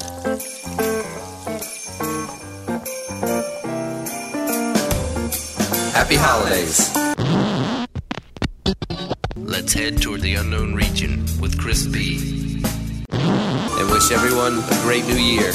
Happy holidays. Let's head toward the unknown region with Chris B. And wish everyone a great new year.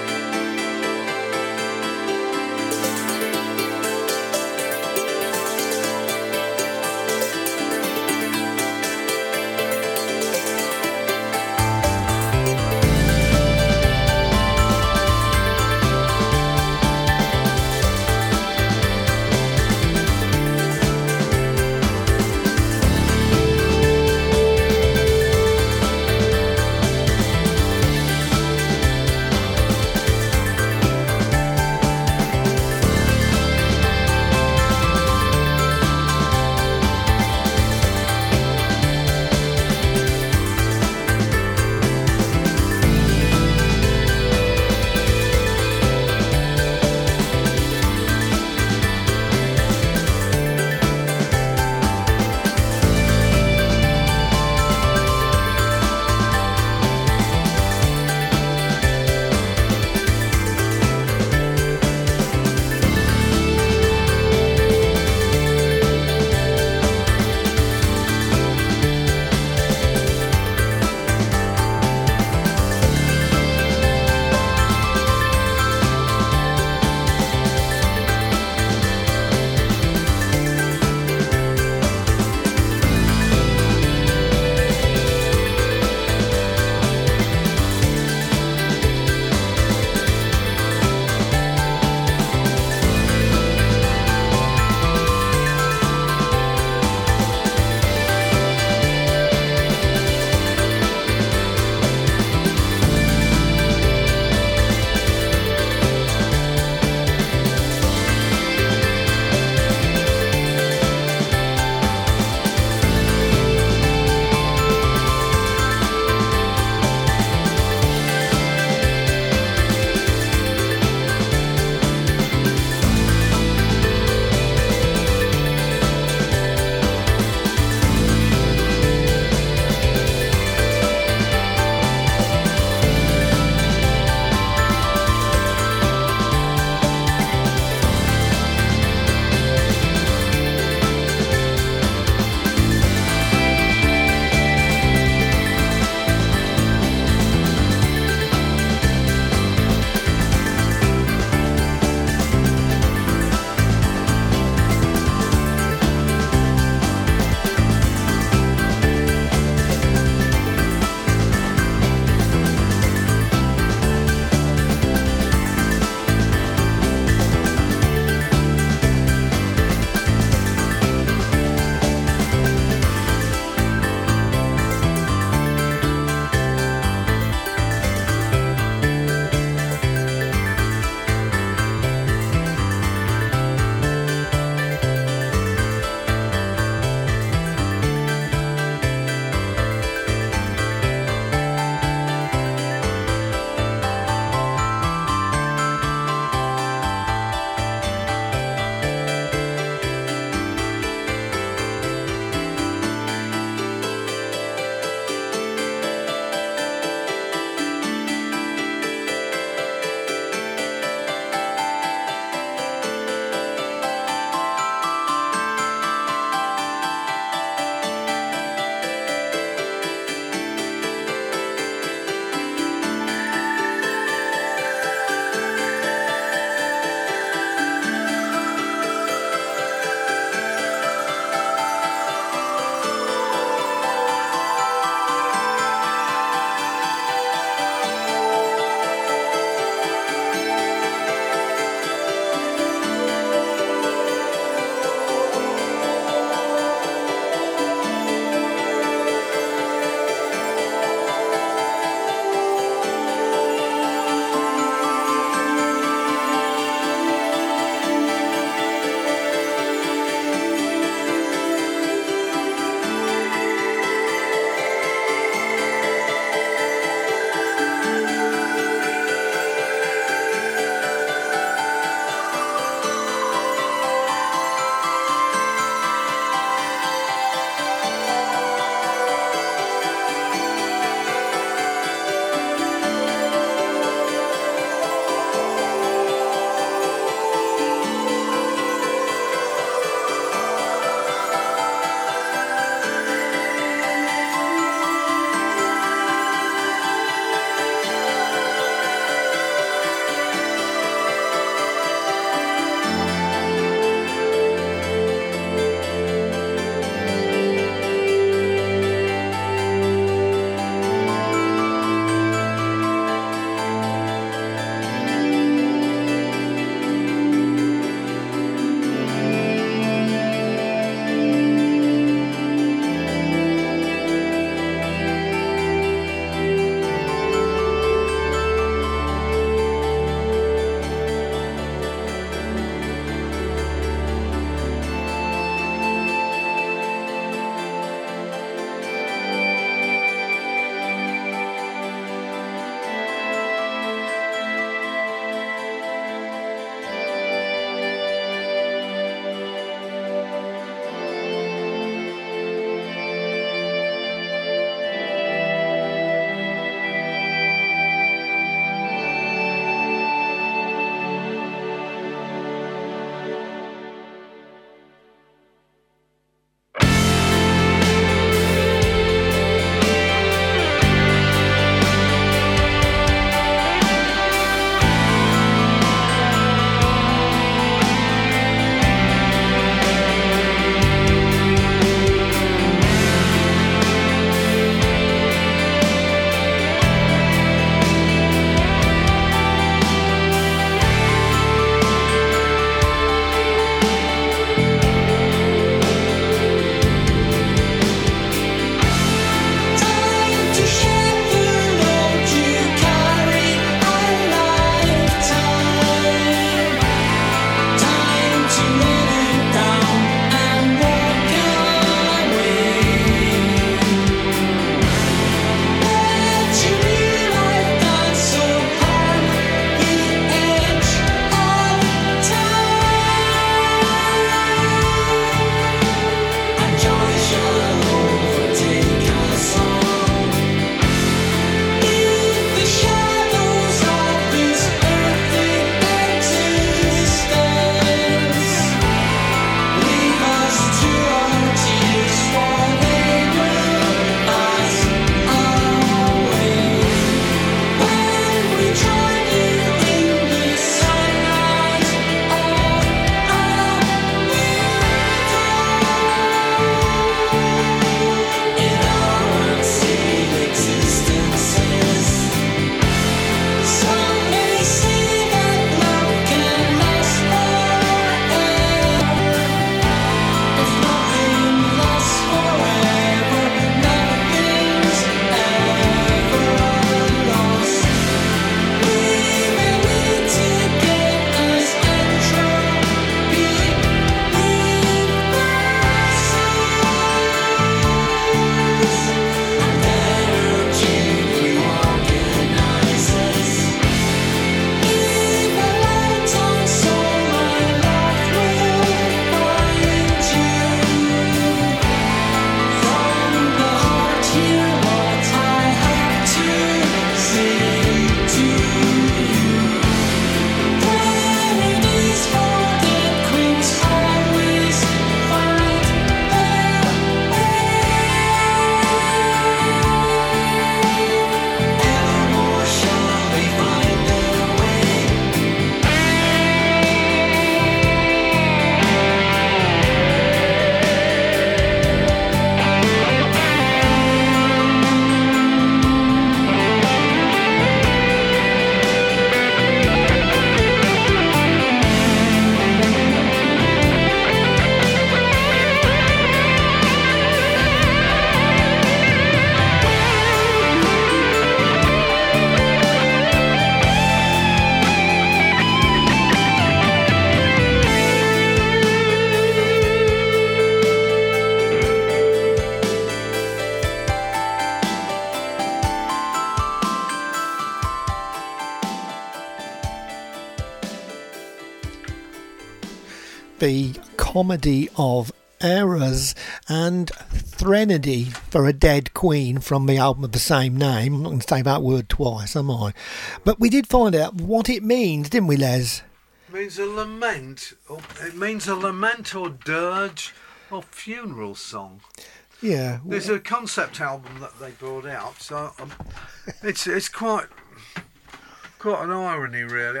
the comedy of Errors and Threnody for a Dead Queen from the album of the same name. I'm not going to say that word twice, am I? But we did find out what it means, didn't we, Les? It means a lament. It means a lament or dirge or funeral song. Yeah. There's a concept album that they brought out, so it's quite an irony, really.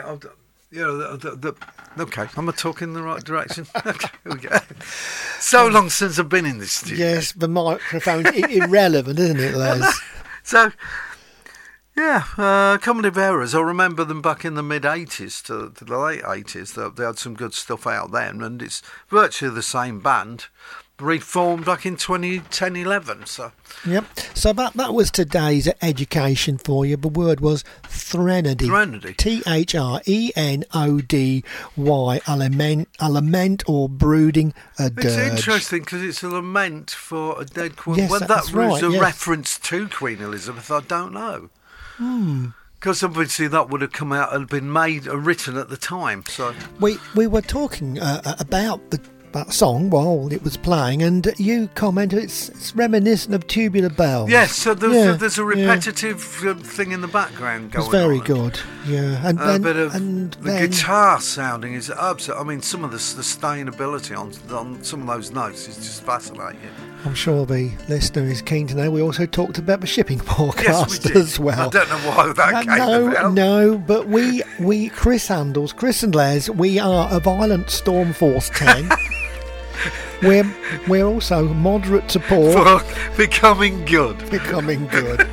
Okay, am I talking in the right direction? Okay, here we go. So long since I've been in this studio. Yes, the microphone's irrelevant, isn't it, Les? So, yeah, Comedy of Errors. I remember them back in the mid-'80s to the late 80s. They had some good stuff out then, and it's virtually the same band, reformed back in 2010-11. So. Yep. So that was today's education for you. The word was Threnody. Threnody. Threnody. A lament or brooding a dirge. It's interesting because it's a lament for a dead queen. Yes, Whether that's that was right, a yes. reference to Queen Elizabeth, I don't know. Because obviously that would have come out and been made and written at the time. So we were talking about that song while it was playing, and you commented it's reminiscent of Tubular Bells. yes, so there's a repetitive thing in the background going on. It's very good, yeah. And A then, bit of and the then, guitar sounding is absolute. I mean, some of the sustainability on some of those notes is just fascinating. I'm sure the listener is keen to know we also talked about the shipping forecast Yes, we did. as well. I don't know why that came about. No, but we Chris and Les, we are a violent Storm Force 10. We're also moderate to poor. For becoming good. Becoming good.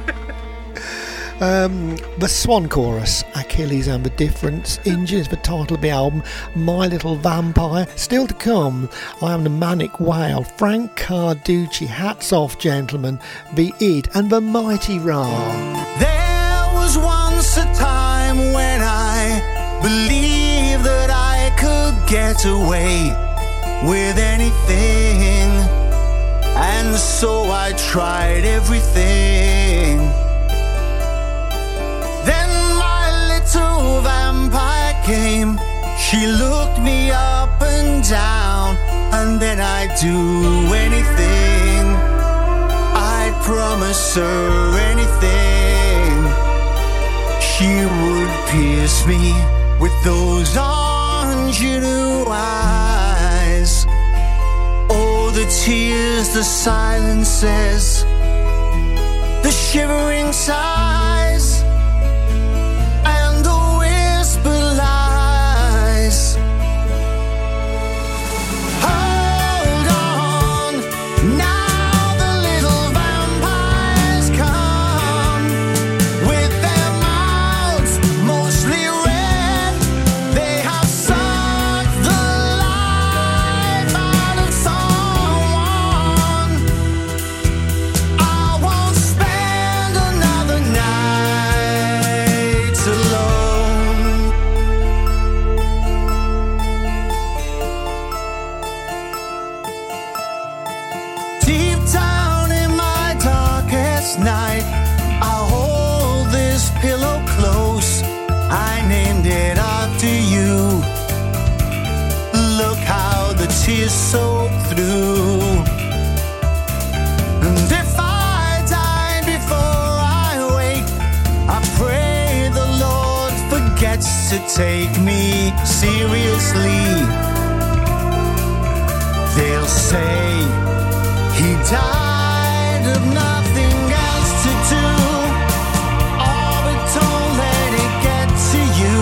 The Swan Chorus, Achilles and the Difference, Injun is the title of the album, My Little Vampire, still to come, I Am the Manic Whale, Frank Carducci, Hats Off Gentlemen, The Id and the Mighty Ra. There was once a time when I believed that I could get away with anything, and so I tried everything. Then my little vampire came, she looked me up and down, and then I'd do anything, I'd promise her anything. She would pierce me with those ingenue eyes. Oh, the tears, the silences, the shivering sighs, and the whispered lies. Hold on, now the little vampires come with their mouths mostly red. They have sucked the life out of someone. I won't spend another night alone. Deep down in my darkest night, I hold this pillow close. I named it after you. Look how the tears soak through. And if I die before I wake, I pray the Lord forgets to take me seriously. They'll say he died of nothing else to do. Oh, but don't let it get to you.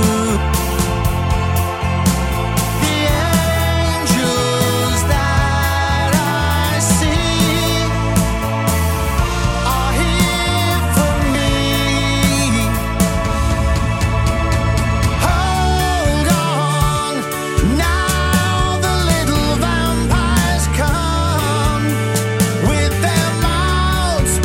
The angels that I see are here for me. Hold on, now the little vampires come with their mouths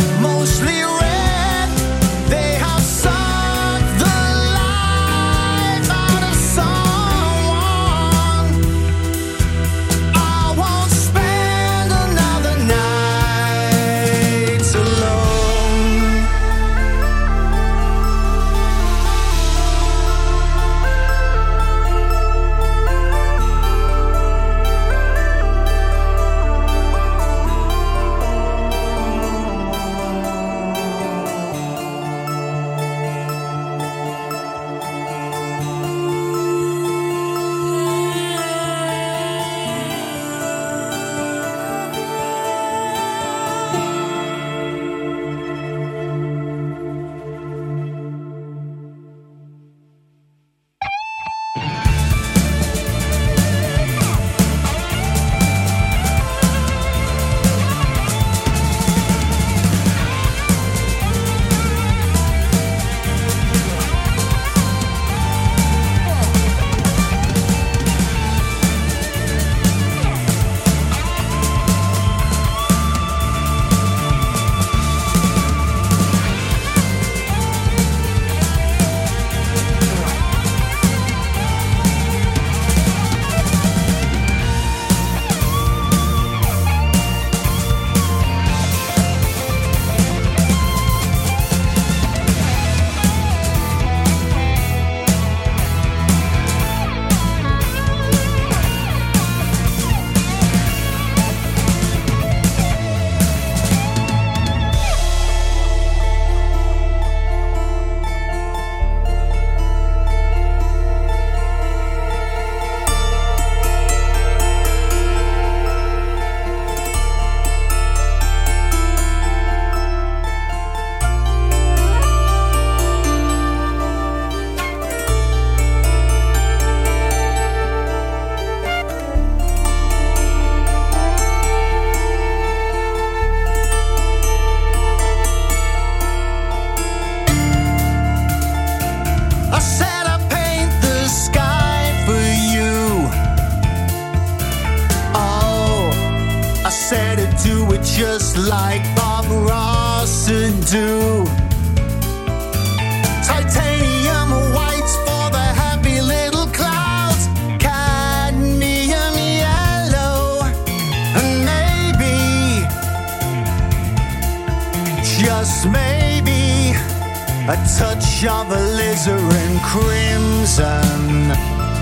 of raw do. Titanium waits for the happy little clouds, cadmium yellow, and maybe, just maybe, a touch of alizarin crimson.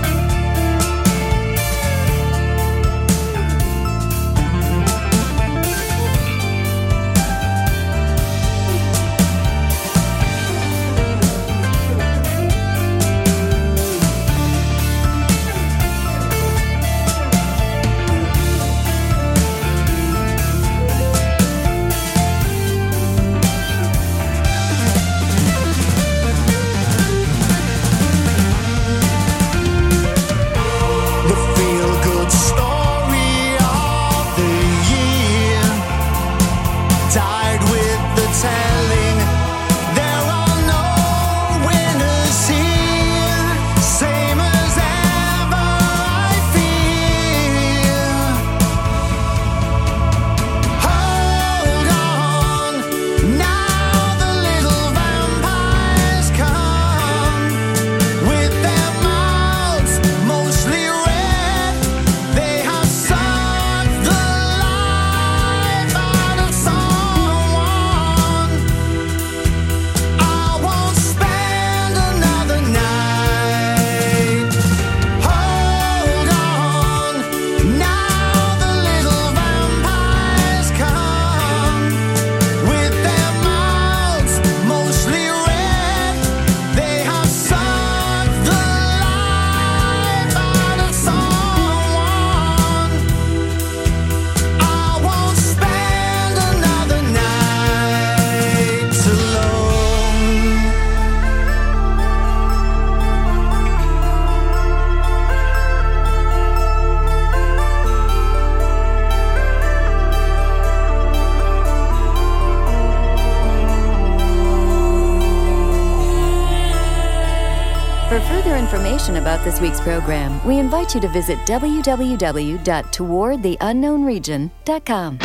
About this week's program, we invite you to visit www.towardtheunknownregion.com.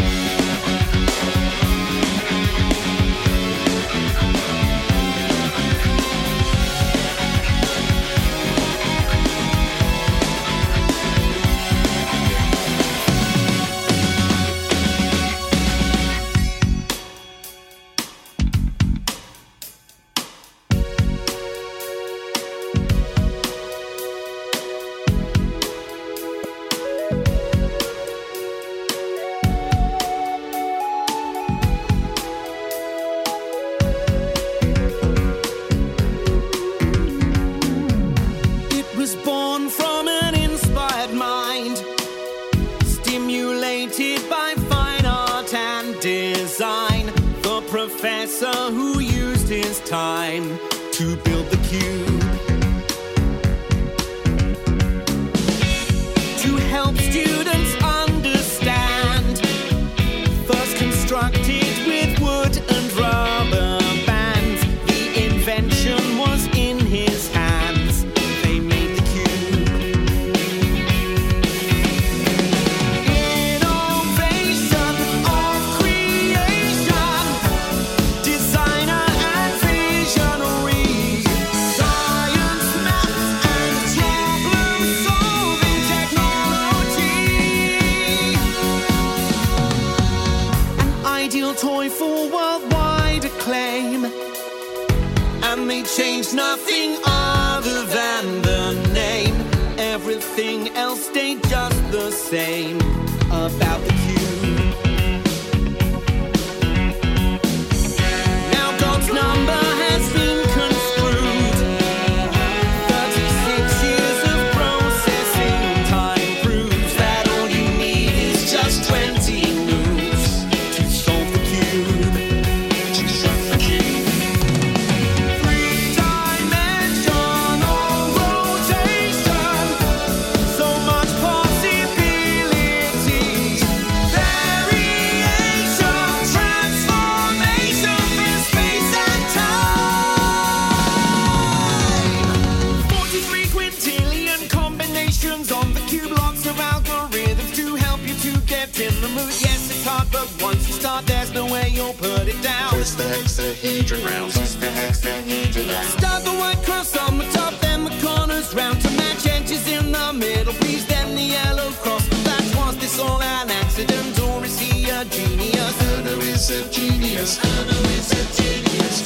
twist the hexahedron round. Start the white cross on the top, then the corners round to match edges in the middle, please, then the yellow cross. That was this all an accident, or is he a genius? Erno is a genius. Erno is a genius.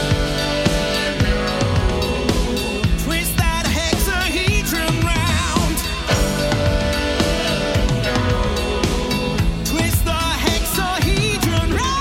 Twist that hexahedron round. Twist the hexahedron round.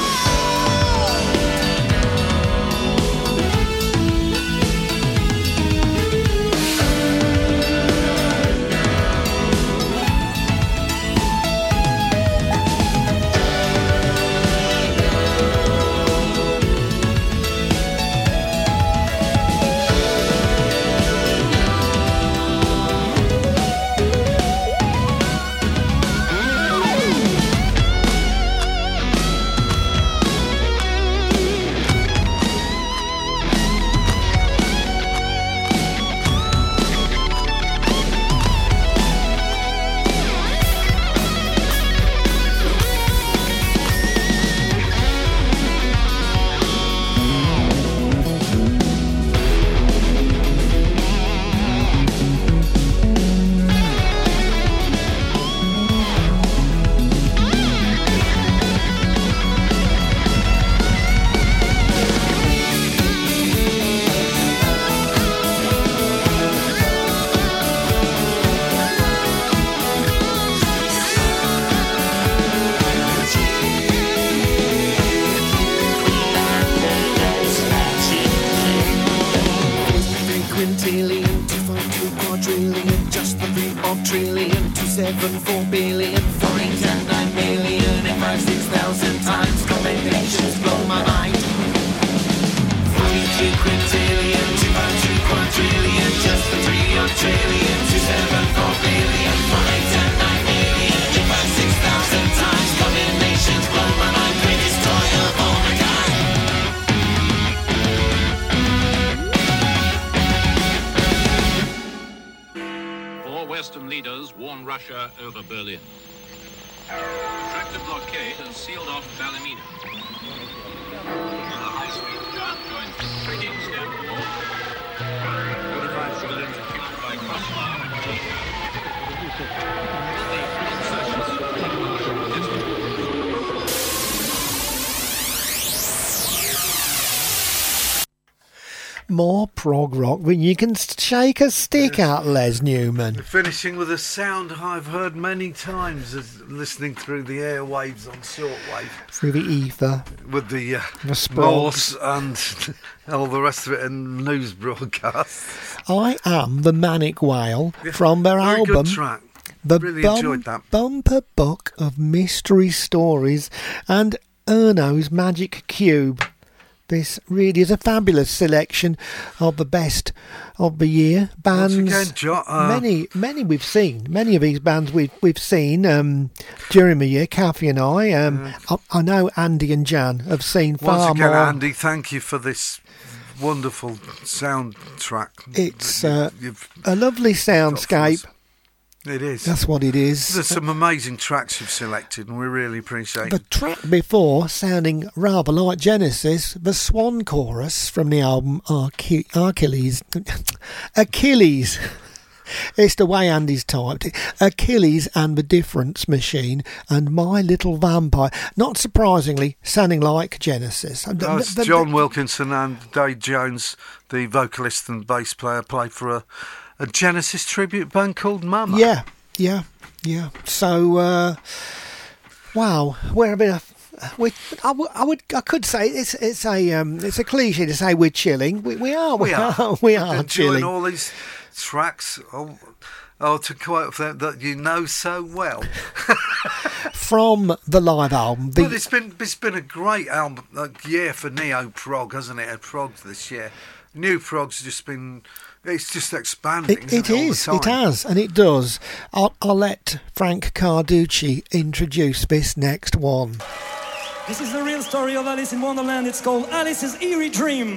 Quintillion, 252 quadrillion, just the 3 of trillion, 274 billion, 489 million, and 5,000 times combinations blow my mind. 43 quintillion, 252 quadrillion, just the 3 of trillion, 274 billion, 489 million, and 5,000 times combinations blow my mind. Greatest toy of all my kind. Western leaders warn Russia over Berlin. Tractor blockade has sealed off Ballymena. The high-speed gun joins trading Istanbul. 45 civilians are killed by crossfire. More prog rock when you can shake a stick at, Les Newman. Finishing with a sound I've heard many times as listening through the airwaves on shortwave. Through the ether. With the sprogs. Morse and all the rest of it in news broadcasts. I Am the Manic Whale from their Very album. Good track. The Really enjoyed that. Bumper Book of Mystery Stories and Erno's Magic Cube. This really is a fabulous selection of the best of the year bands. Once again, Many we've seen. Many of these bands we've seen during the year. Kathy and I know Andy and Jan have seen far more. Once again, Andy, thank you for this wonderful soundtrack. It's a lovely soundscape. It is. That's what it is. There's some amazing tracks you've selected, and we really appreciate The it. track before, sounding rather like Genesis, the Swan chorus from the album Achilles. It's the way Andy's typed it. Achilles and the Difference Machine and My Little Vampire. Not surprisingly, sounding like Genesis. That's John Wilkinson and Dave Jones, the vocalist and bass player, played for a Genesis tribute band called Mama. Yeah. So, wow, I could say it's a cliche to say we're chilling. We are enjoying chilling. all these tracks. To quote them that you know so well. From the live album. Well, it's been a great album year for neo prog, hasn't it? Prog this year. New prog's just been. It's just expanding. It is. It has, and it does. I'll let Frank Carducci introduce this next one. This is the real story of Alice in Wonderland. It's called Alice's Eerie Dream.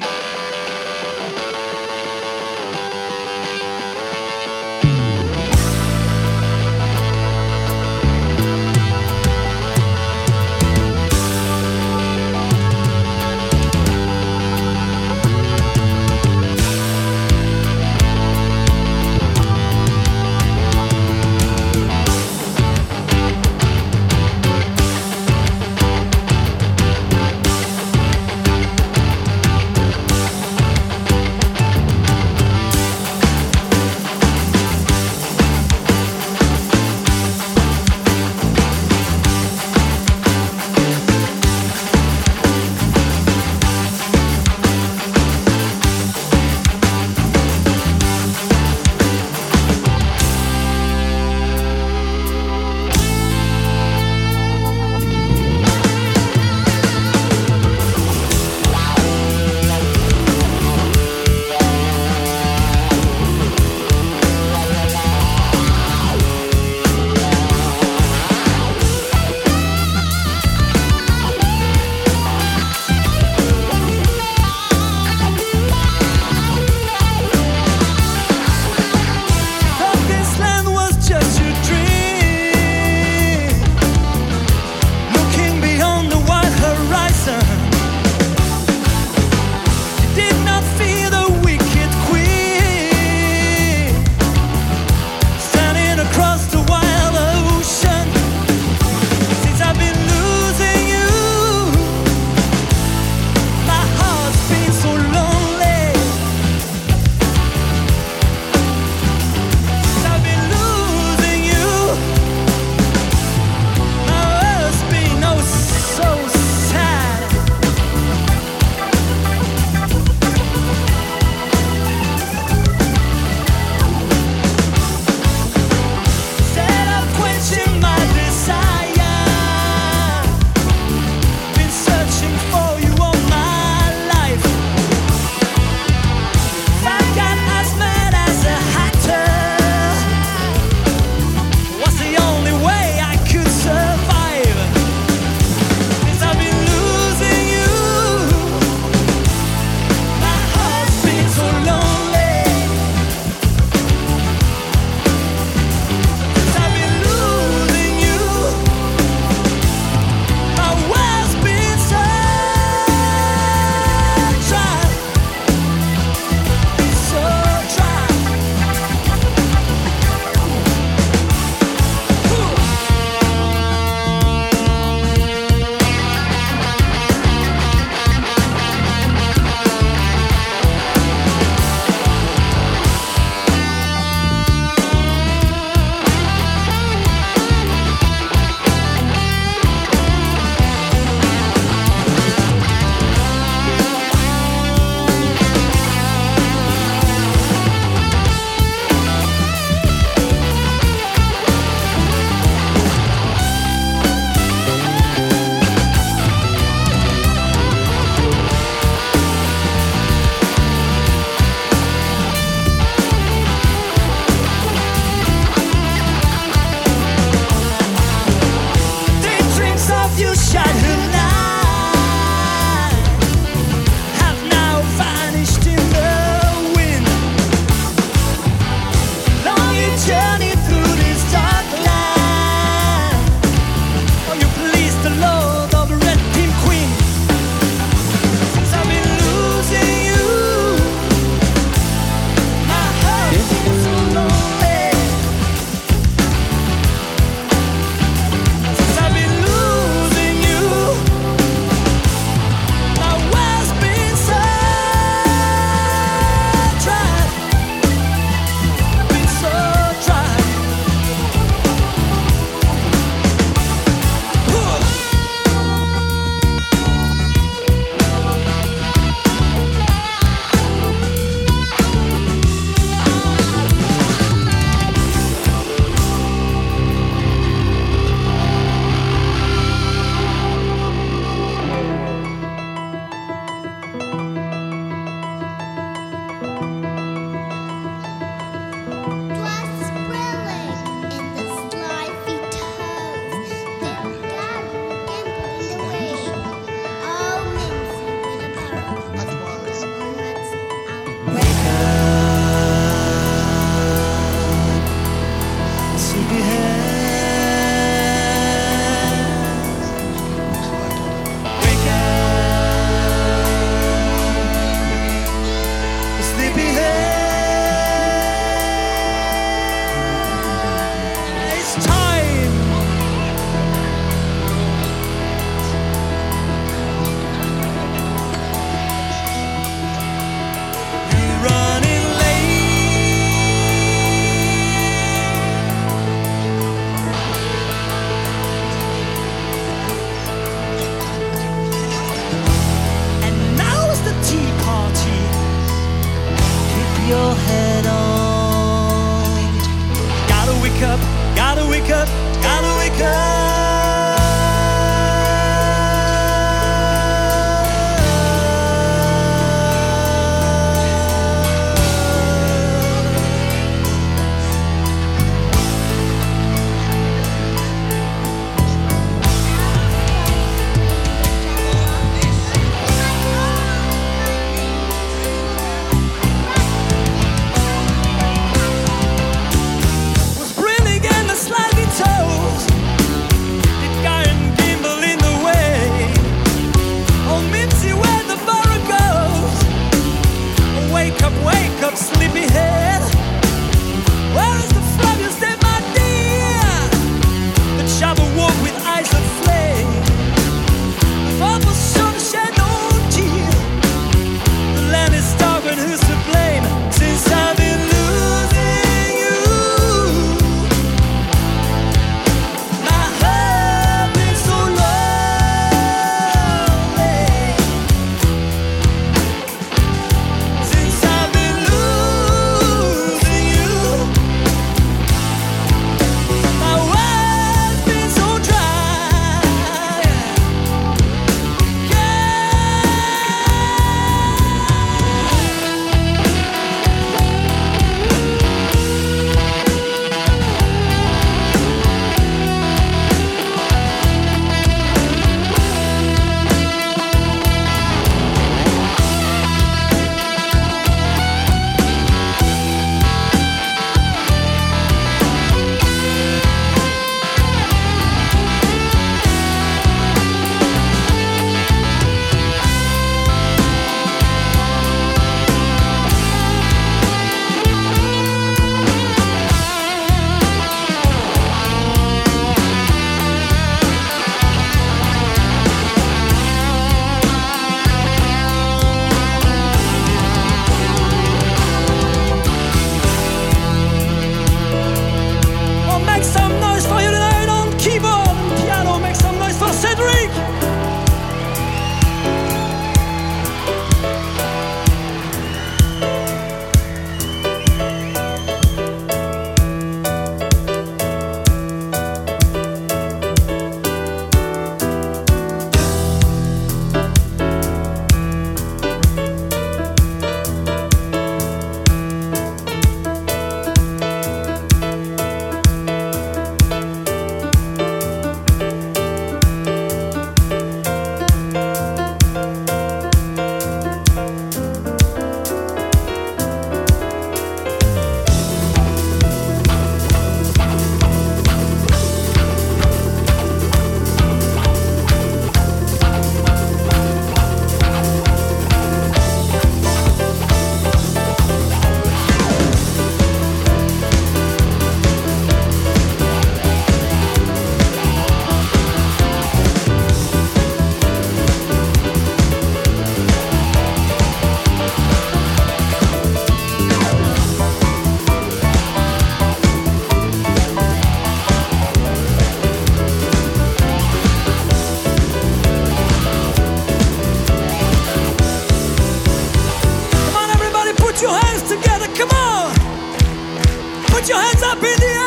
Put your hands up in the air.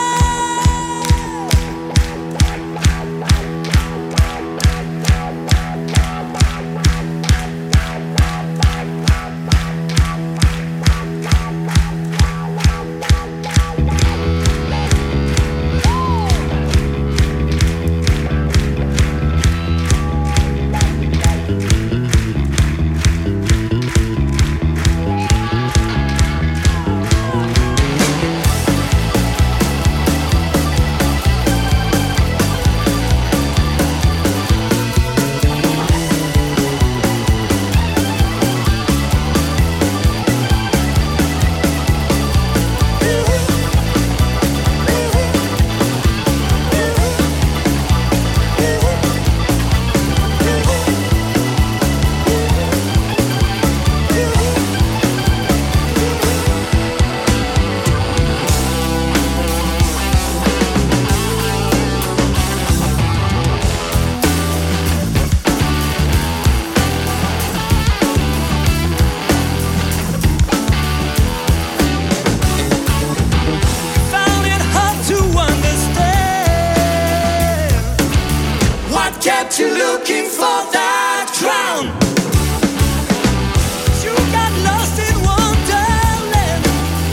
You're looking for that crown. You got lost in wonderland,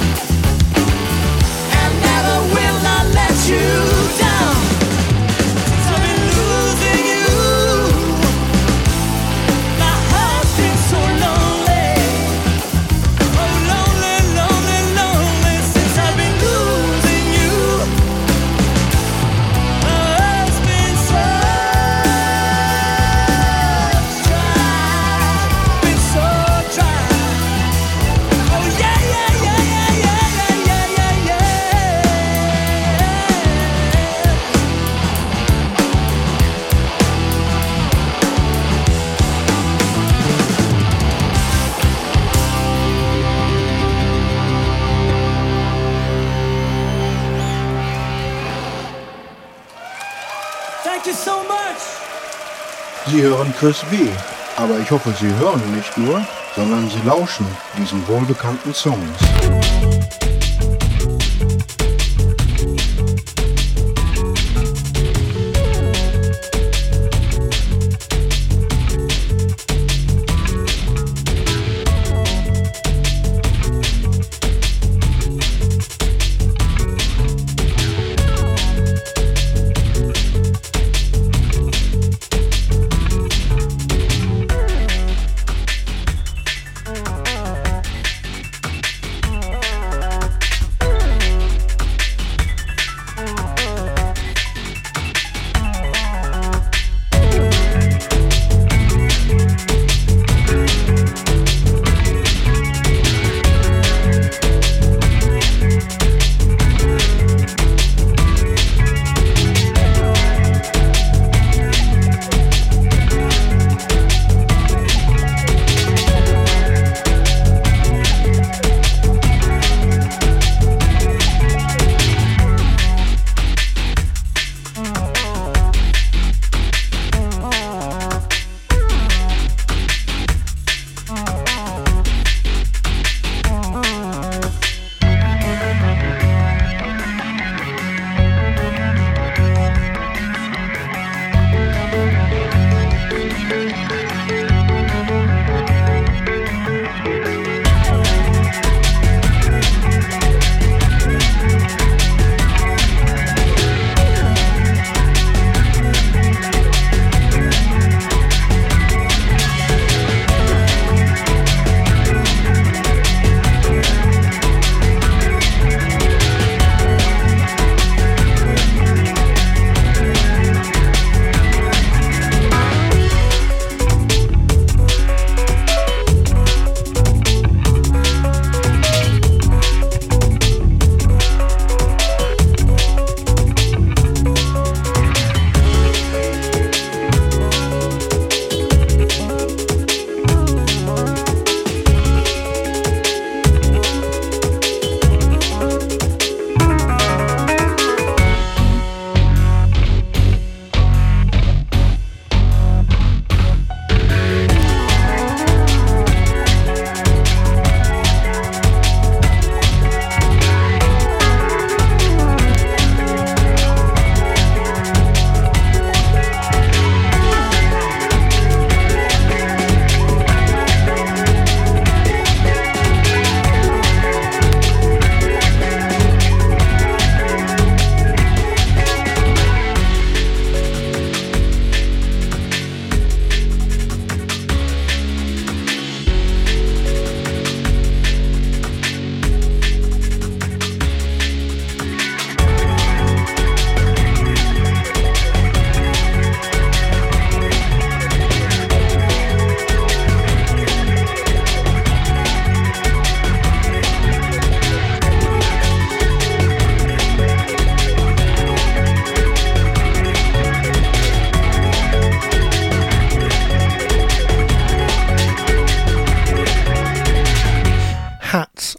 and never will I let you down. Since I've been losing you, my heart's been so lonely. Oh, lonely, lonely, lonely. Since I've been losing you, my heart's been so Thank you so much. Sie hören Chris B., aber ich hoffe, Sie hören nicht nur, sondern Sie lauschen diesen wohlbekannten Songs.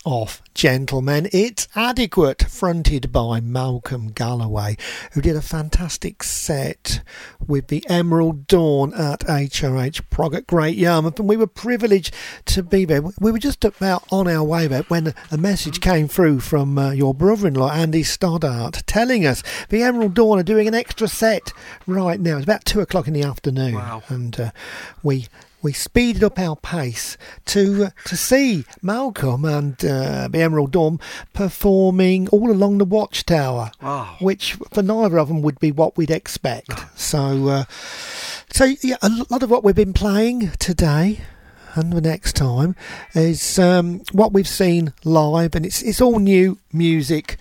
Off, Gentlemen. It's Adequate, fronted by Malcolm Galloway, who did a fantastic set with the Emerald Dawn at HRH Prog at Great Yarmouth, and we were privileged to be there. We were just about on our way there when a message came through from your brother-in-law, Andy Stoddart, telling us the Emerald Dawn are doing an extra set right now. It's about 2 o'clock in the afternoon. Wow. And we speeded up our pace to see Malcolm and the Emerald Dawn performing all along the Watchtower, which for neither of them would be what we'd expect. So yeah, a lot of what we've been playing today and the next time is what we've seen live, and it's all new music.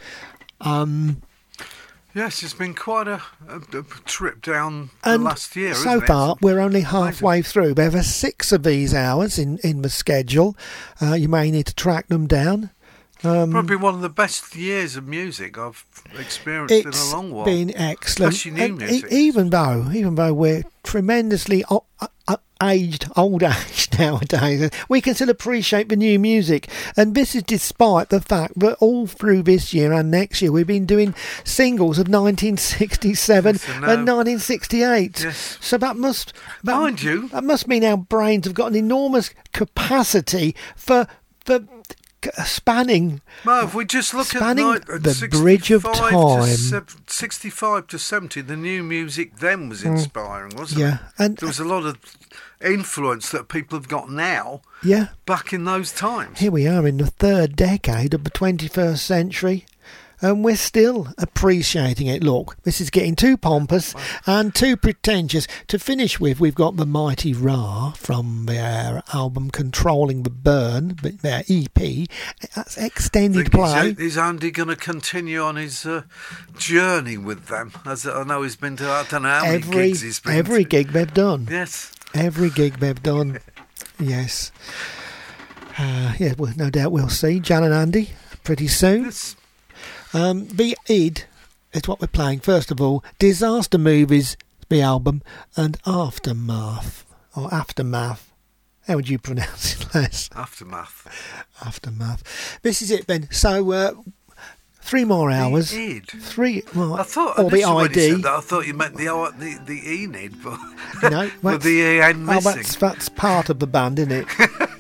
Yes, it's been quite a trip down the last year, so isn't it? far, we're only halfway through. There are 6 of these hours in the schedule. You may need to track them down. Probably one of the best years of music I've experienced in a long while. It's been excellent. Especially new music. Even though we're tremendously old age nowadays, we can still appreciate the new music. And this is despite the fact that all through this year and next year we've been doing singles of 1967 and 1968. Yes. So that must mean our brains have got an enormous capacity for spanning. No, if we just look at the bridge of time, 65 to 70, the new music then was inspiring, wasn't it? Yeah, and there was a lot of influence that people have got now. Yeah, back in those times. Here we are in the 3rd decade of the 21st century, and we're still appreciating it. Look, this is getting too pompous and too pretentious. To finish with, we've got the Mighty Ra from their album Controlling the Burn, their EP. That's extended play. Is Andy going to continue on his journey with them? As I know he's been to, I don't know how many gigs he's been to. Every gig they've done. Yes. Every gig they've done. Yes. Yeah, well, no doubt we'll see Jan and Andy pretty soon. Yes. The Id is what we're playing. First of all, Disaster Movies, the album, and Aftermath, or Aftermath. How would you pronounce it, Les? Aftermath. This is it then. So, 3 more hours. The Id. 3 more. I thought, or the ID. When you said that, I thought you meant the Enid, but no, with the EN missing. That's part of the band, isn't it?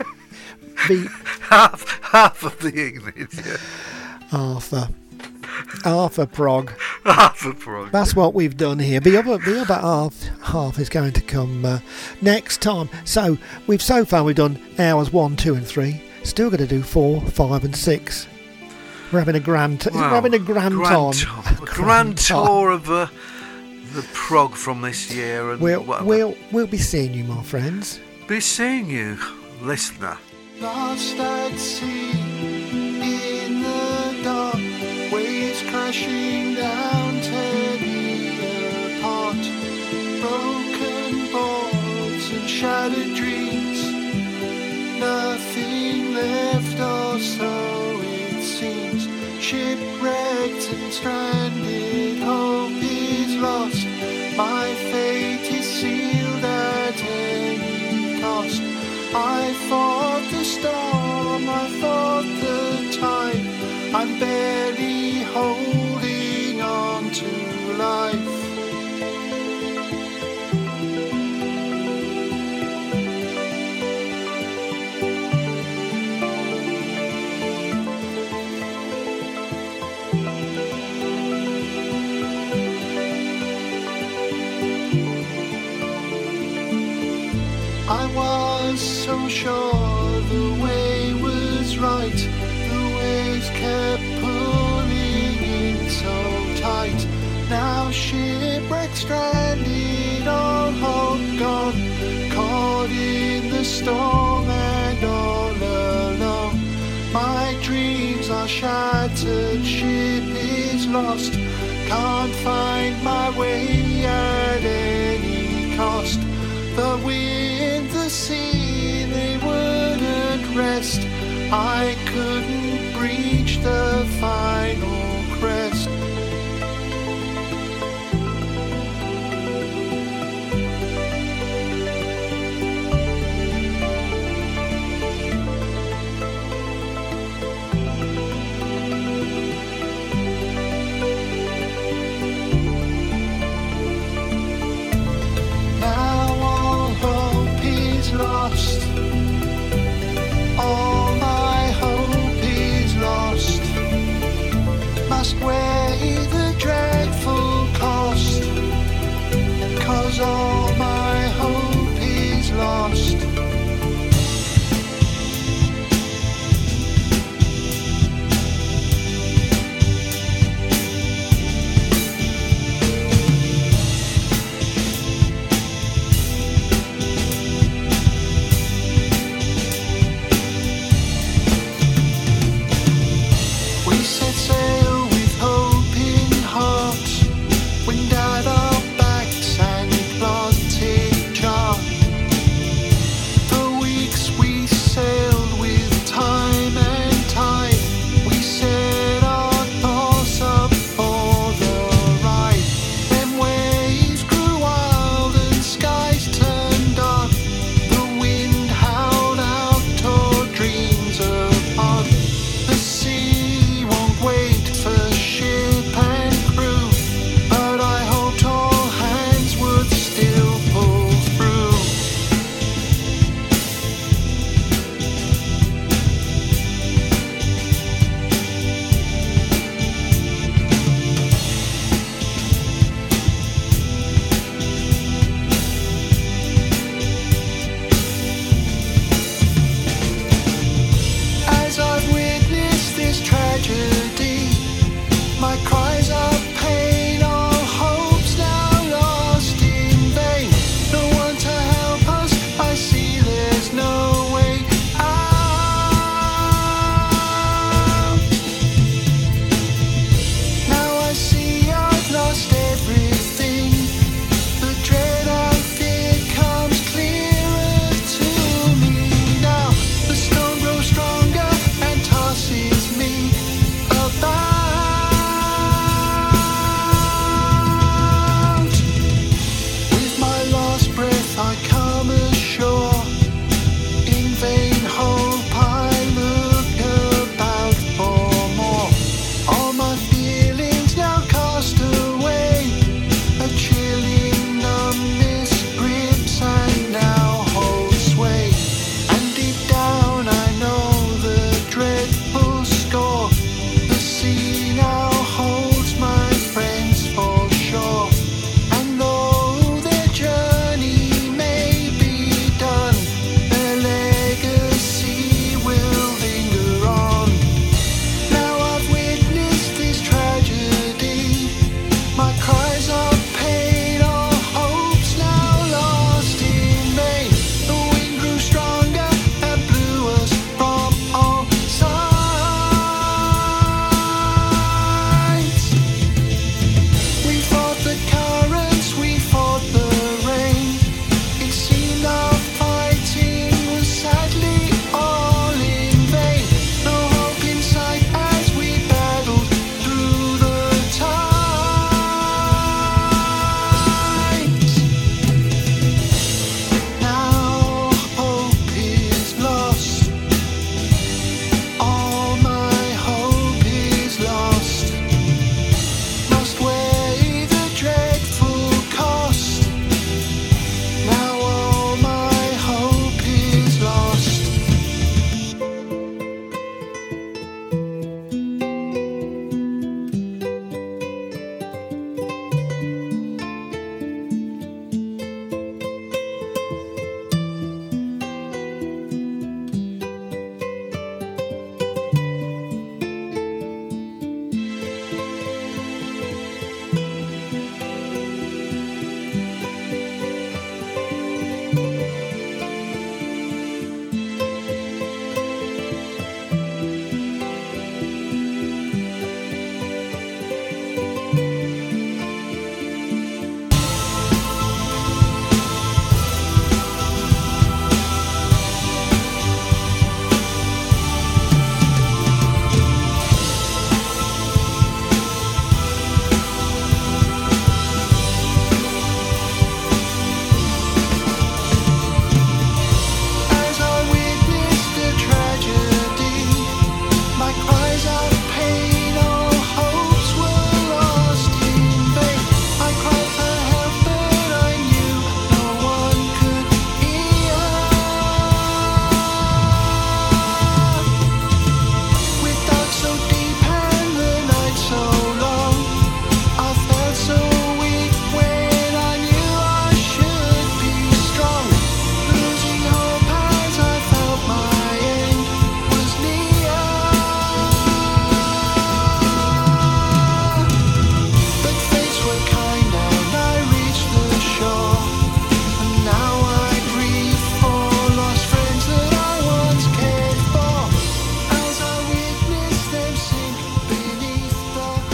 half of the Enid. Yeah. Arthur Prog. Arthur Prog. That's what we've done here. The other half is going to come next time. So we've done hours 1, 2 and 3. Still going to do 4, 5 and 6. We're having a grand time. A grand tour of the prog from this year. And we'll be seeing you, my friends. Be seeing you, listener. Lost at sea in the dark, waves crashing down, tear me apart. Broken boards and shattered dreams, nothing left, or so it seems. Shipwrecked and stranded, hope is lost. My fate is sealed at any cost. I fought the storm, I fought the tide. I'm barely holding on to life. I was so sure the way was right. The waves kept pulling in so tight. Now shipwrecked, stranded, all hope gone, caught in the storm and all alone. My dreams are shattered, ship is lost. Can't find my way at any cost. The wind, the sea, they wouldn't rest. I couldn't reach the final crest. lost. All my hope is lost. Must weigh the dreadful cost. 'Cause all my hope is lost.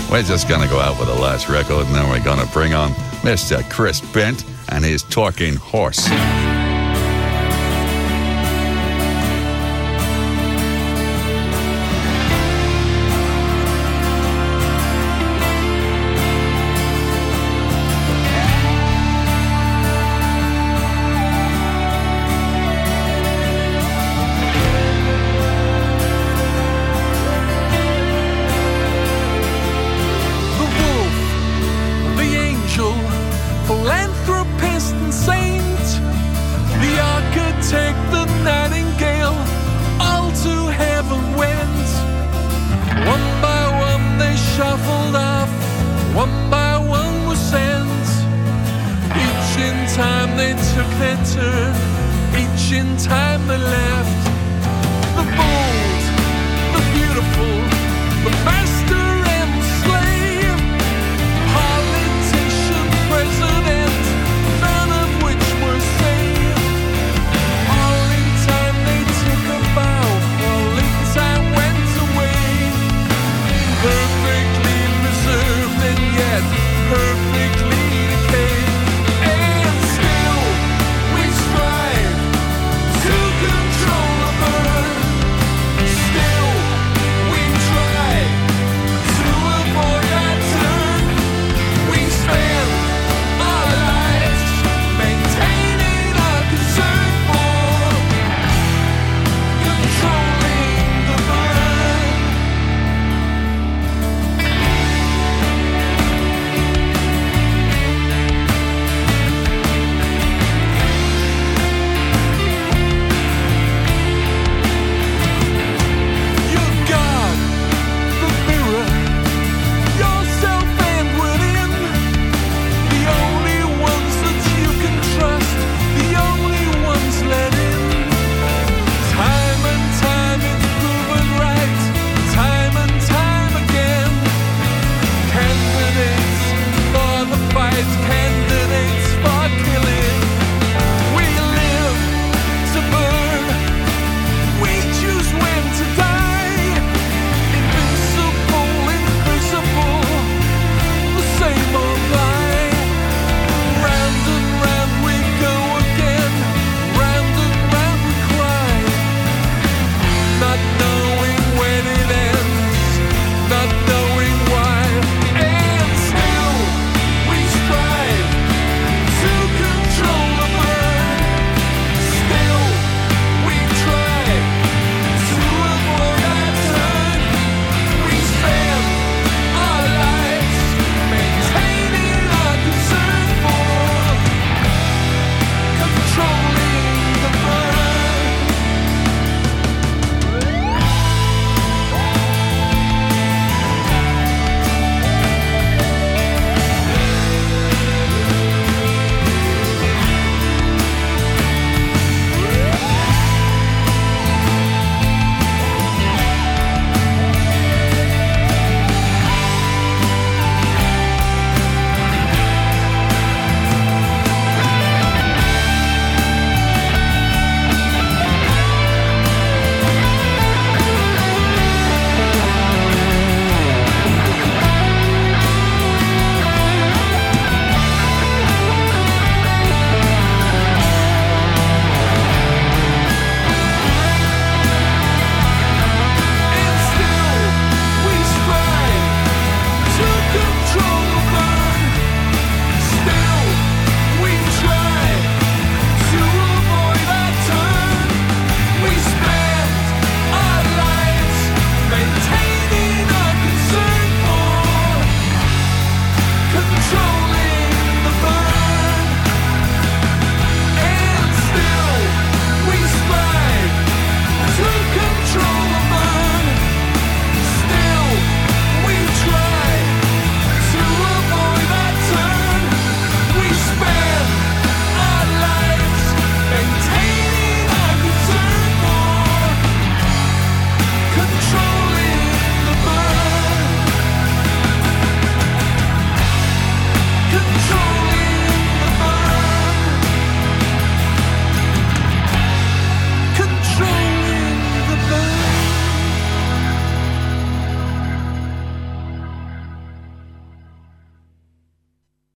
We're just going to go out with the last record, and then we're going to bring on Mr. Chris Bent and his Talking Horse. Philanthropist and saint, the architect, the nightingale, all to heaven went. One by one they shuffled off, one by one were sent. Each in time they took their turn, each in time they left.